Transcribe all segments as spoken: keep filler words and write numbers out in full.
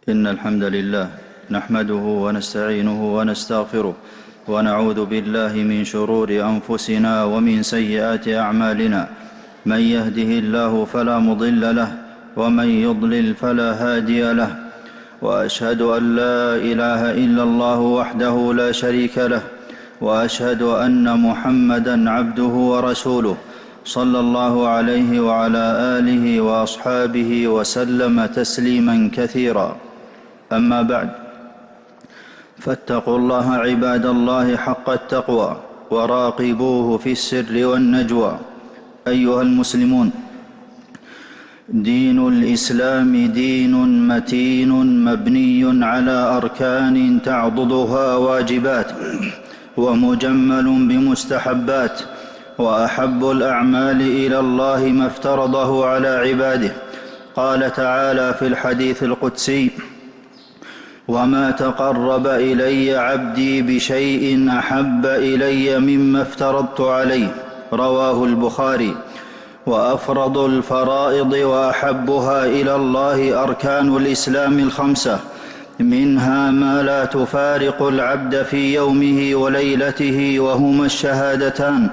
إن الحمد لله نحمده ونستعينه ونستغفره ونعوذ بالله من شرور أنفسنا ومن سيئات أعمالنا. من يهده الله فلا مضل له ومن يضلل فلا هادي له، وأشهد أن لا إله إلا الله وحده لا شريك له، وأشهد أن محمدًا عبده ورسوله صلى الله عليه وعلى آله وأصحابه وسلم تسليمًا كثيرا. أما بعد، فاتقوا الله عباد الله حق التقوى وراقبوه في السر والنجوى. أيها المسلمون، دين الإسلام دين متين مبني على أركان تعضدها واجبات، ومجمل بمستحبات، وأحب الأعمال إلى الله ما افترضه على عباده. قال تعالى في الحديث القدسي: وما تقرب إلي عبدي بشيء أحب إلي مما افترضت عليه. رواه البخاري. وأفرض الفرائض وأحبها إلى الله أركان الإسلام الخمسة، منها ما لا تفارق العبد في يومه وليلته وهما الشهادتان،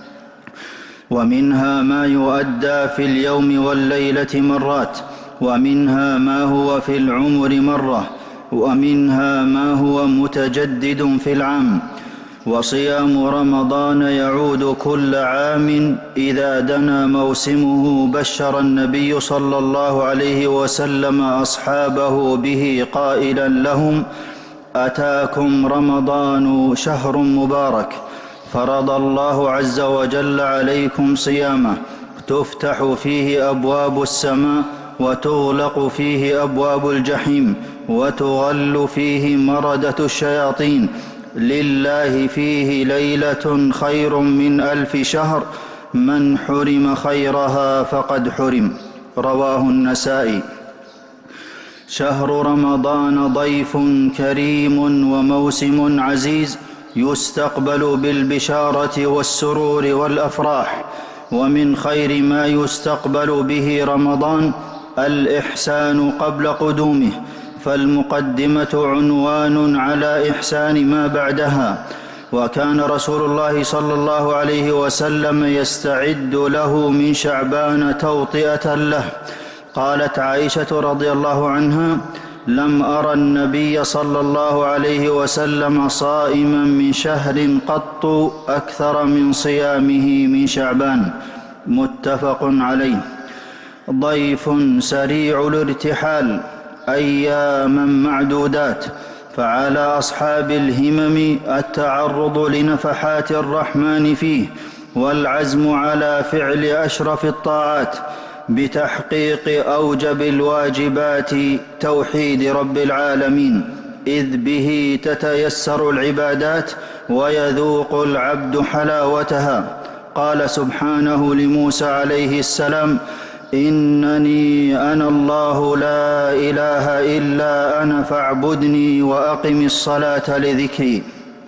ومنها ما يؤدى في اليوم والليلة مرات، ومنها ما هو في العمر مرة، ومنها ما هو متجدد في العام. وصيام رمضان يعود كل عام إذا دنا موسمه. بشر النبي صلى الله عليه وسلم أصحابه به قائلا لهم: أتاكم رمضان شهر مبارك، فرض الله عز وجل عليكم صيامه، تفتح فيه أبواب السماء، وتغلق فيه أبواب الجحيم، وتغل فيه مردة الشياطين. لله فيه ليلة خير من ألف شهر، من حرم خيرها فقد حرم. رواه النسائي. شهر رمضان ضيف كريم وموسم عزيز، يستقبل بالبشارة والسرور والأفراح. ومن خير ما يستقبل به رمضان الإحسان قبل قدومه، فالمقدمة عنوان على إحسان ما بعدها. وكان رسول الله صلى الله عليه وسلم يستعد له من شعبان توطئة له. قالت عائشة رضي الله عنها: لم أرى النبي صلى الله عليه وسلم صائما من شهر قط أكثر من صيامه من شعبان. متفق عليه. ضيف سريع الارتحال، أياما معدودات، فعلى أصحاب الهمم التعرض لنفحات الرحمن فيه، والعزم على فعل أشرف الطاعات بتحقيق أوجب الواجبات، توحيد رب العالمين، إذ به تتيسر العبادات ويذوق العبد حلاوتها. قال سبحانه لموسى عليه السلام: إنني أنا الله لا إله إلا أنا فاعبدني وأقم الصلاة لذكري.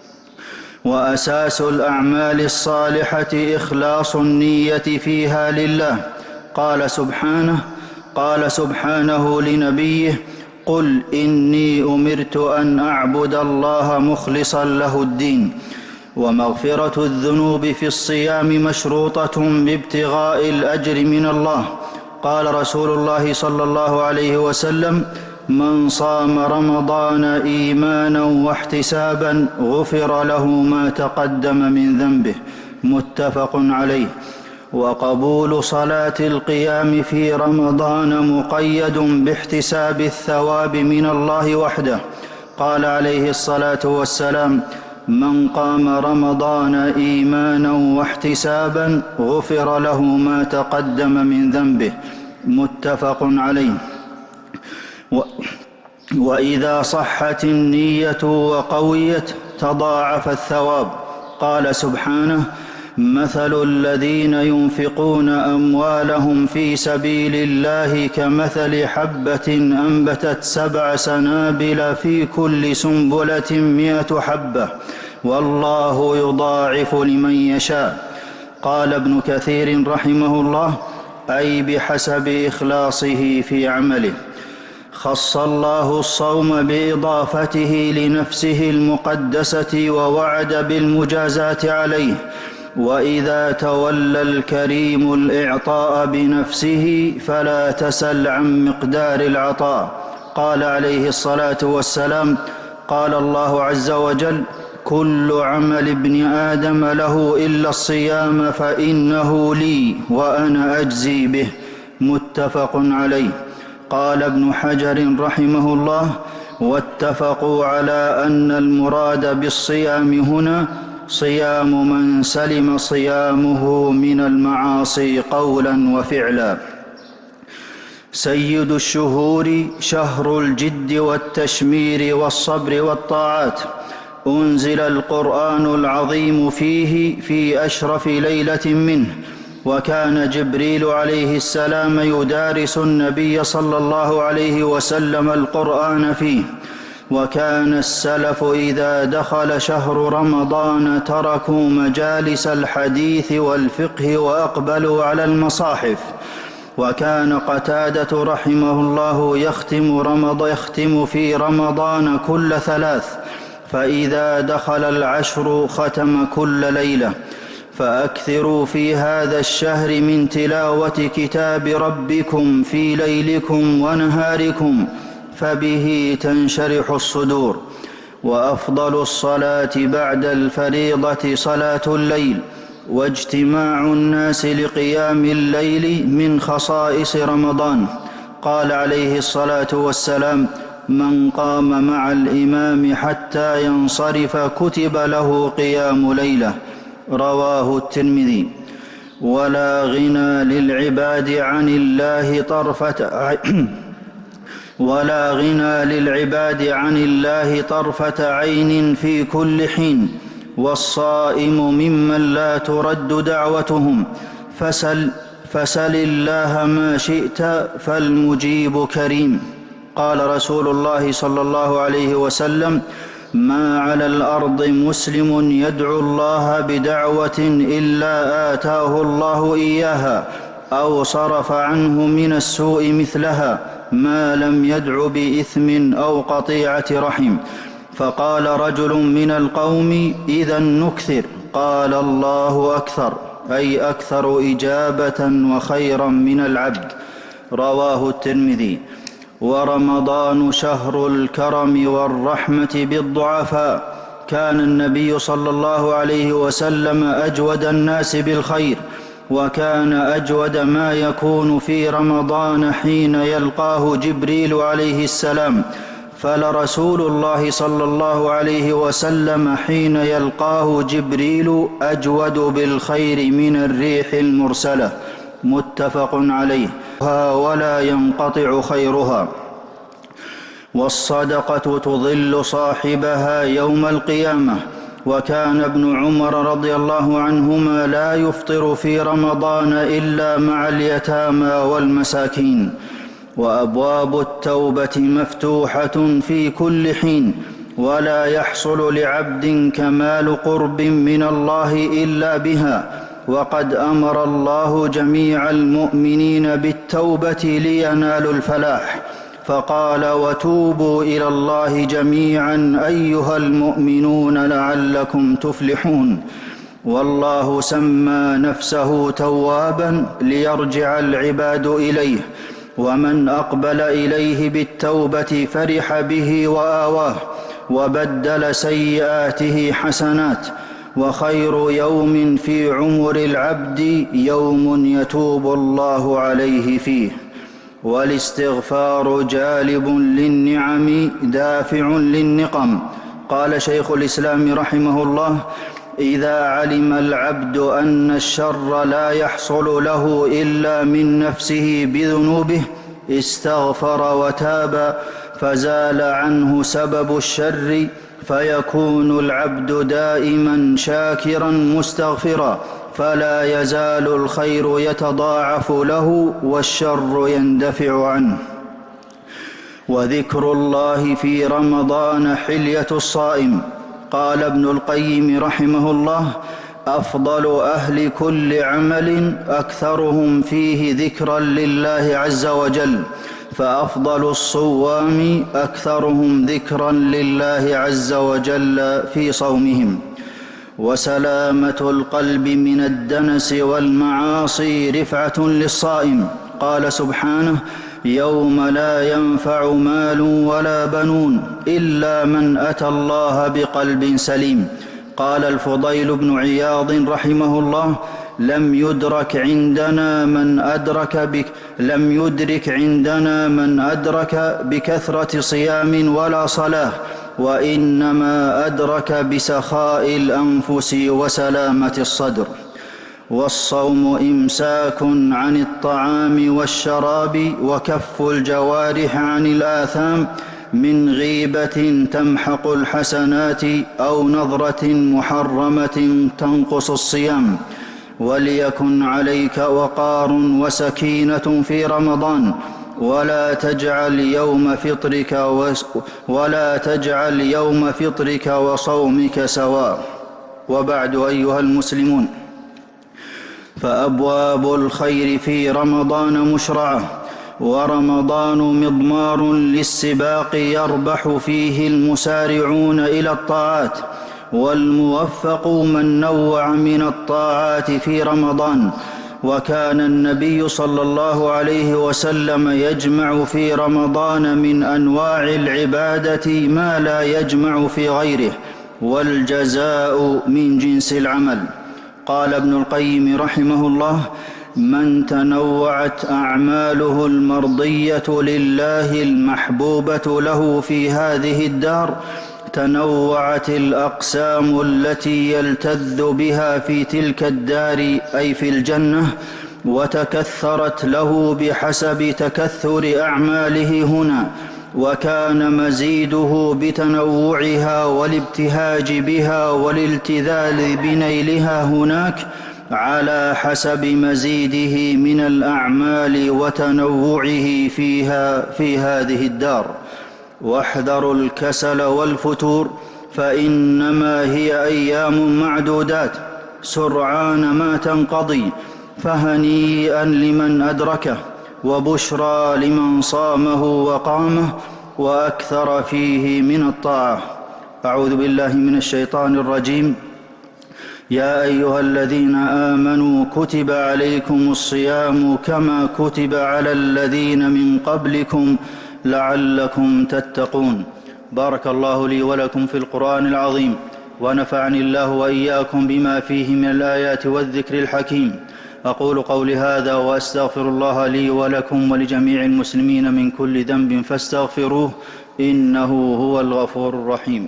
وأساس الأعمال الصالحة إخلاص النية فيها لله. قال سبحانه قال سبحانه لنبيه: قل إني أمرت أن أعبد الله مخلصا له الدين. ومغفرة الذنوب في الصيام مشروطة بابتغاء الأجر من الله. قال رسول الله صلى الله عليه وسلم: من صام رمضان إيمانا واحتسابا غفر له ما تقدم من ذنبه. متفق عليه. وقبول صلاة القيام في رمضان مقيد باحتساب الثواب من الله وحده. قال عليه الصلاة والسلام: من قام رمضان إيمانا واحتسابا غفر له ما تقدم من ذنبه. متفق عليه. و وإذا صحت النية وقويت تضاعف الثواب. قال سبحانه: مثل الذين ينفقون أموالهم في سبيل الله كمثل حبة أنبتت سبع سنابل في كل سنبلة مئة حبة، والله يضاعف لمن يشاء. قال ابن كثير رحمه الله: أي بحسب إخلاصه في عمله. خص الله الصوم بإضافته لنفسه المقدسة ووعد بالمجازاة عليه. وإذا تولى الكريم الإعطاء بنفسه فلا تسل عن مقدار العطاء. قال عليه الصلاة والسلام: قال الله عز وجل: كل عمل ابن آدم له إلا الصيام فإنه لي وأنا أجزي به. متفق عليه. قال ابن حجر رحمه الله: واتفقوا على أن المراد بالصيام هنا صيام من سلم صيامه من المعاصي قولا وفعلا. سيد الشهور شهر الجد والتشمير والصبر والطاعات. أنزل القرآن العظيم فيه في أشرف ليلة منه، وكان جبريل عليه السلام يدارس النبي صلى الله عليه وسلم القرآن فيه. وكان السلف إذا دخل شهر رمضان تركوا مجالس الحديث والفقه وأقبلوا على المصاحف. وكان قتادة رحمه الله يختم, رمض يختم في رمضان كل ثلاث، فإذا دخل العشر ختم كل ليلة. فأكثروا في هذا الشهر من تلاوة كتاب ربكم في ليلكم ونهاركم، فبه تنشرح الصدور. وأفضل الصلاة بعد الفريضة صلاة الليل، واجتماع الناس لقيام الليل من خصائص رمضان. قال عليه الصلاة والسلام: من قام مع الإمام حتى ينصرف كتب له قيام ليلة. رواه الترمذي. ولا غنى للعباد عن الله طرفة ولا غنى للعباد عن الله طرفة عين في كل حين، والصائم ممن لا ترد دعوتهم. فسل, فسل الله ما شئت فالمجيب كريم. قال رسول الله صلى الله عليه وسلم: ما على الأرض مسلم يدعو الله بدعوة إلا آتاه الله إياها أو صرف عنه من السوء مثلها، ما لم يدع بإثم أو قطيعة رحم. فقال رجل من القوم: إذا نكثر. قال: الله أكثر، أي أكثر إجابة وخيرا من العبد. رواه الترمذي. ورمضان شهر الكرم والرحمة بالضعفاء. كان النبي صلى الله عليه وسلم أجود الناس بالخير، وكان أجود ما يكون في رمضان حين يلقاه جبريل عليه السلام. فلرسول الله صلى الله عليه وسلم حين يلقاه جبريل أجود بالخير من الريح المرسلة. متفق عليه. ولا ينقطع خيرها. والصدقة تظل صاحبها يوم القيامة. وكان ابن عمر رضي الله عنهما لا يفطر في رمضان إلا مع اليتامى والمساكين. وأبواب التوبة مفتوحة في كل حين، ولا يحصل لعبد كمال قرب من الله إلا بها. وقد أمر الله جميع المؤمنين بالتوبة لينالوا الفلاح، فقال: وتوبوا إلى الله جميعا أيها المؤمنون لعلكم تفلحون. والله سمى نفسه توابا ليرجع العباد إليه، ومن أقبل إليه بالتوبة فرح به وآواه، وبدل سيئاته حسنات. وخير يوم في عمر العبد يوم يتوب الله عليه فيه. والاستغفار جالب للنعم دافع للنقم. قال شيخ الإسلام رحمه الله: إذا علم العبد أن الشر لا يحصل له إلا من نفسه بذنوبه استغفر وتاب، فزال عنه سبب الشر، فيكون العبد دائما شاكرا مستغفرا، فلا يزال الخير يتضاعف له والشر يندفع عنه. وذكر الله في رمضان حلية الصائم. قال ابن القيم رحمه الله: أفضل أهل كل عمل أكثرهم فيه ذكرا لله عز وجل، فأفضل الصوام أكثرهم ذكرا لله عز وجل في صومهم. وسلامة القلب من الدنس والمعاصي رفعة للصائم. قال سبحانه: يوم لا ينفع مال ولا بنون إلا من أتى الله بقلب سليم. قال الفضيل بن عياض رحمه الله: لم يدرك عندنا من أدرك بك لم يدرك عندنا من أدرك بكثرة صيام ولا صلاة، وإنما أدرك بسخاء الأنفس وسلامة الصدر. والصوم إمساك عن الطعام والشراب وكف الجوارح عن الآثام من غيبة تمحق الحسنات أو نظرة محرمة تنقص الصيام. وليكن عليك وقار وسكينة في رمضان، ولا تجعل يوم فطرك وس ولا تجعل يوم فطرك وصومك سواء. وبعد، أيها المسلمون، فأبواب الخير في رمضان مشرعة، ورمضان مضمار للسباق يربح فيه المسارعون إلى الطاعات، والموفق من نوع من الطاعات في رمضان. وكان النبي صلى الله عليه وسلم يجمع في رمضان من أنواع العبادة ما لا يجمع في غيره، والجزاء من جنس العمل. قال ابن القيم رحمه الله: من تنوعت أعماله المرضية لله المحبوبة له في هذه الدار، تنوعت الأقسام التي يلتذ بها في تلك الدار أي في الجنة، وتكثرت له بحسب تكثر أعماله هنا، وكان مزيده بتنوعها والابتهاج بها والالتذاذ بنيلها هناك على حسب مزيده من الأعمال وتنوعه فيها في هذه الدار. واحذروا الكسل والفتور، فإنما هي أيام معدودات سرعان ما تنقضي، فهنيئا لمن أدركه، وبشرى لمن صامه وقامه وأكثر فيه من الطاعة. أعوذ بالله من الشيطان الرجيم. يا أيها الذين آمنوا كتب عليكم الصيام كما كتب على الذين من قبلكم لعلكم تتقون. بارك الله لي ولكم في القرآن العظيم، ونفعني الله وإياكم بما فيه من الآيات والذكر الحكيم. أقول قولي هذا وأستغفر الله لي ولكم ولجميع المسلمين من كل ذنب فاستغفروه، إنه هو الغفور الرحيم.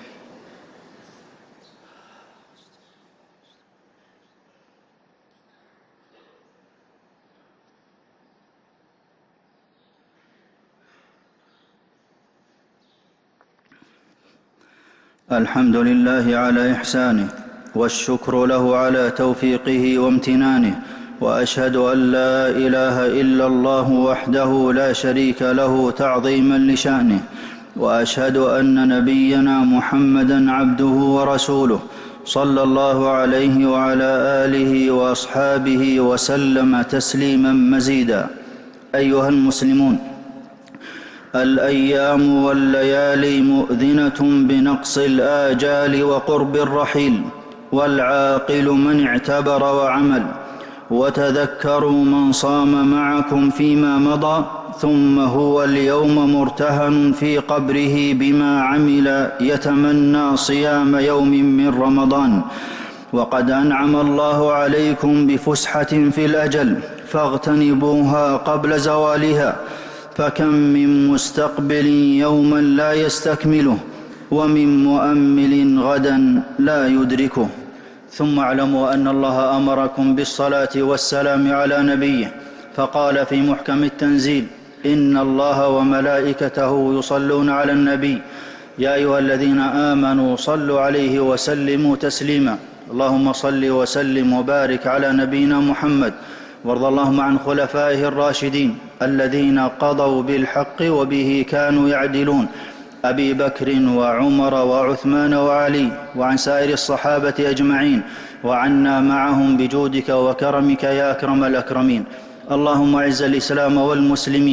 الحمد لله على إحسانه، والشكر له على توفيقه وامتنانه، وأشهد أن لا إله إلا الله وحده لا شريك له تعظيما لشأنه، وأشهد أن نبينا محمدا عبده ورسوله صلى الله عليه وعلى آله وأصحابه وسلم تسليما مزيدا. أيها المسلمون، الأيام والليالي مؤذنة بنقص الآجال وقرب الرحيل، والعاقل من اعتبر وعمل. وتذكروا من صام معكم فيما مضى، ثم هو اليوم مرتهن في قبره بما عمل يتمنى صيام يوم من رمضان. وقد أنعم الله عليكم بفسحة في الأجل، فاغتنبوها قبل زوالها، فكم من مستقبل يوما لا يستكمله، ومن مؤمل غدا لا يدركه. ثم اعلموا أن الله أمركم بالصلاة والسلام على نبيه، فقال في محكم التنزيل: إن الله وملائكته يصلون على النبي يا أيها الذين آمنوا صلوا عليه وسلموا تسليما. اللهم صل وسلم وبارك على نبينا محمد، وارض اللهم عن خلفائه الراشدين الذين قضوا بالحق وبه كانوا يعدلون، أبي بكر وعمر وعثمان وعلي، وعن سائر الصحابة أجمعين، وعنا معهم بجودك وكرمك يا أكرم الأكرمين. اللهم أعز الإسلام والمسلمين،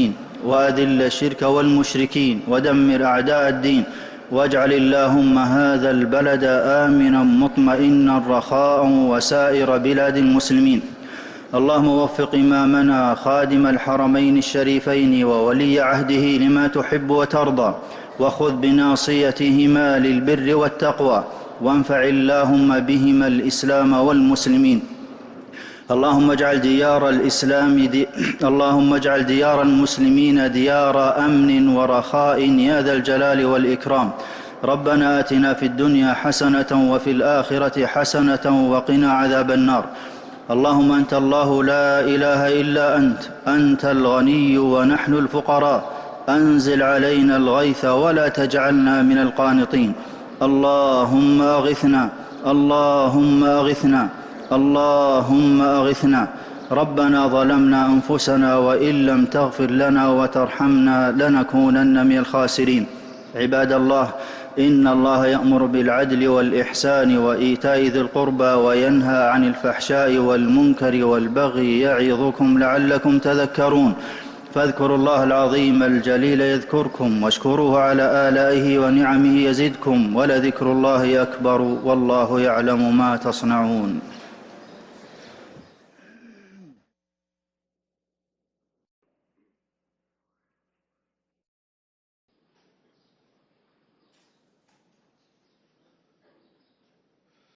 وأذل الشرك والمشركين ودمر أعداء الدين، واجعل اللهم هذا البلد آمنا مطمئنا رخاء وسائر بلاد المسلمين. اللهم وفق إمامنا خادم الحرمين الشريفين وولي عهده لما تحب وترضى، وخذ بناصيتهما للبر والتقوى، وانفع اللهم بهما الإسلام والمسلمين. اللهم اجعل ديار الإسلام دي اللهم اجعل ديار المسلمين ديار أمن ورخاء يا ذا الجلال والإكرام. ربنا آتنا في الدنيا حسنة وفي الآخرة حسنة وقنا عذاب النار. اللهم أنت الله لا إله إلا أنت، أنت الغني ونحن الفقراء، أنزل علينا الغيث ولا تجعلنا من القانطين. اللهم أغثنا، اللهم أغثنا، اللهم أغثنا. ربنا ظلمنا أنفسنا وإن لم تغفر لنا وترحمنا لنكونن من الخاسرين. عباد الله، إن الله يأمر بالعدل والإحسان وإيتاء ذي القربى وينهى عن الفحشاء والمنكر والبغي يعظكم لعلكم تذكرون. فاذكروا الله العظيم الجليل يذكركم، واشكروه على آلائه ونعمه يزدكم، ولذكر الله أكبر والله يعلم ما تصنعون.